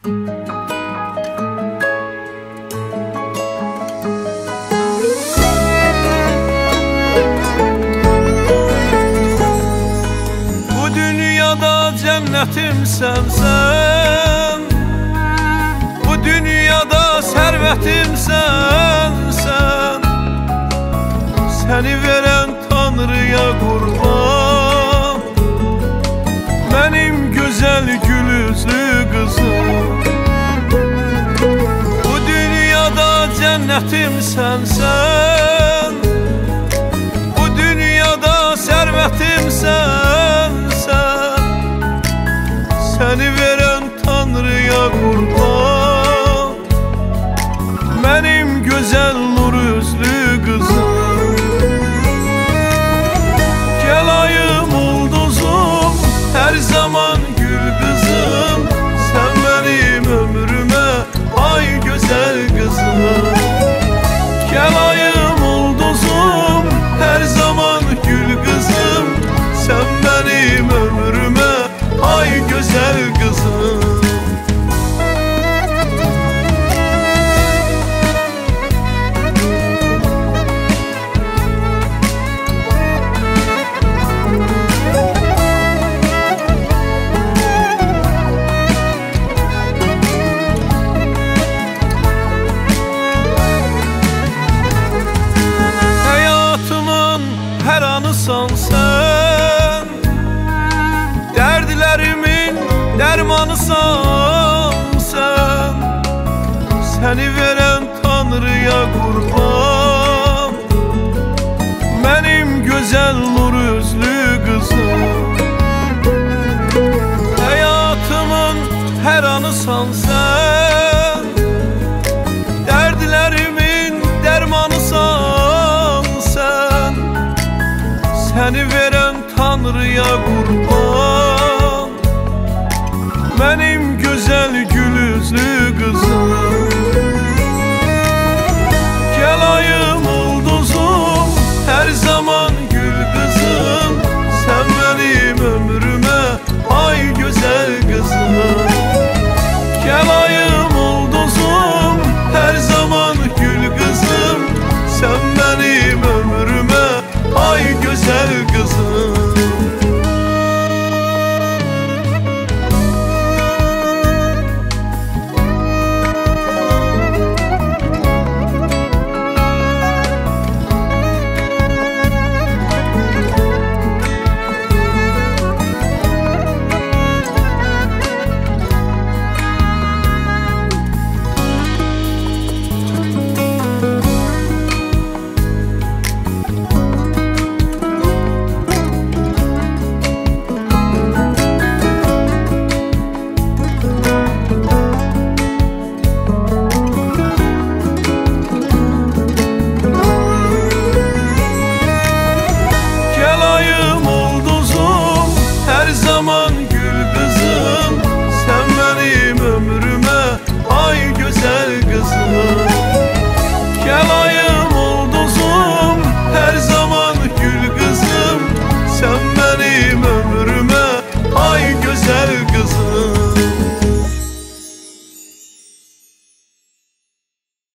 Bu dünyada cənnətimsən sən, bu dünyada sərvətimsən sən. Səni verən Tanrıya qurban, mənim gözəl gül üzlü qızım. Bu dünyada cənnətimsən sən, bu dünyada sərvətimsən sən. Səni verən Tanrıya qurban, mənim gözəl nur üzlü qızım. Gel ayım ulduzum, her zaman gül kızım. Sen benim ömrüme ay güzel kızım. Gel ayım ulduzum, her zaman gül kızım. Sen benim ömrüme ay güzel kızım. Her anısan sen, derdlerimin dermanısan sen. Seni veren Tanrıya kurban, benim güzel nur üzlü kızım. Hayatımın her anısan sen, derdlerimin dermanısan sen. Seni veren Tanrıya kurban,